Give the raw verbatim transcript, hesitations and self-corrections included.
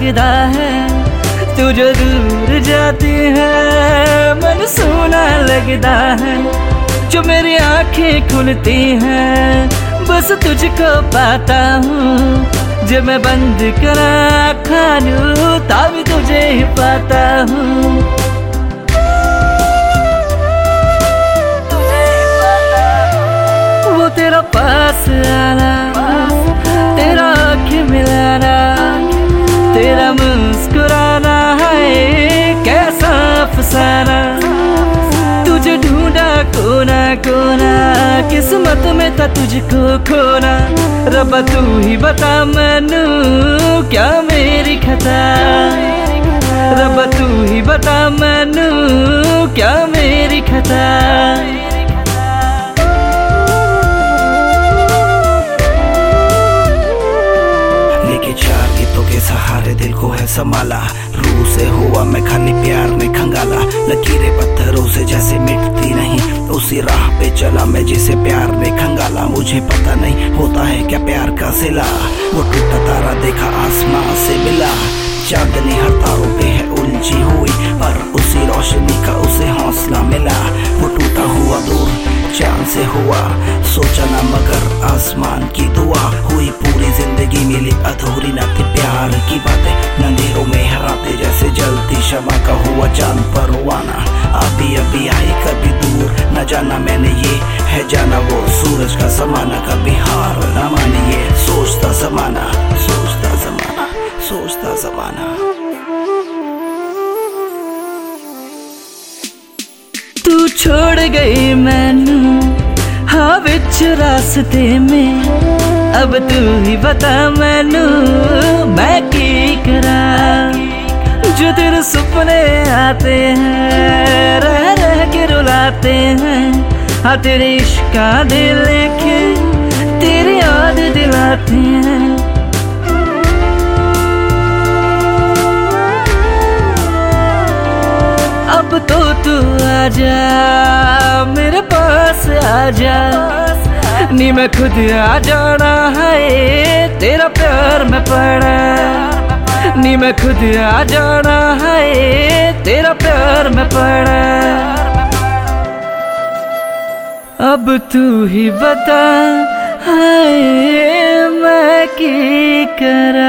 लगता है, तू जो दूर जाती है मन सूना लगता है। जो मेरी आंखें खुलती हैं बस तुझको पाता हूँ, जब मैं बंद करा खानू तभी तुझे ही पाता हूँ। वो तेरा पास आना, तेरा आँखें मिलाना, तेरा मुस्कुराना है कैसा अफसाना। तुझे ढूंढा कोना कोना, किस्मत में था तुझको खोना। रब्बा तू ही बता मैनू क्या मेरी खता, रब्बा तू ही बता मैनू क्या मेरी खता। सहारे दिल को है संभाला, रूह से हुआ मैं खाली प्यार ने खंगाला। लकीरें पत्थरों से जैसे मिटती नहीं, उसी राह पे चला मैं जिसे प्यार ने खंगाला। मुझे पता नहीं होता है क्या प्यार का सिला, वो टूटा तारा देखा आसमां से मिला। चांदनी हर तारों पे है उलझी हुई, पर उसी रोशनी का उसे हौसला मिला। वो टूटा हुआ दूर चांद से हुआ, सोचा ना मगर आसमान की दुआ हुई। पूरी जिंदगी मिली अधूरी ना थी प्यार की बातें, अंधेरों में हराते जैसे जलती शमा का हुआ चांद परवाना। अभी अभी आई कभी दूर न जाना मैंने, ये है जाना वो सूरज का समाना। कभी हार न मानिए सोचता जमाना, सोचता जमाना, सोचता जमाना। तू छोड़ गई मैनू हाँ बिच रास्ते में, अब तू ही बता मैनू मैं की करा। जो तेरे सपने आते हैं रह रह के रुलाते हैं, हाँ तेरे इश्क का दिल लेके तेरी याद दिलाते हैं। अब तो तू आजा मेरे पास आजा, नी मैं खुद आ जाना है तेरा प्यार में पड़ा। नी मैं खुद आ जाना है तेरा प्यार में पड़ा। अब तू ही बता हाय मैं की करा।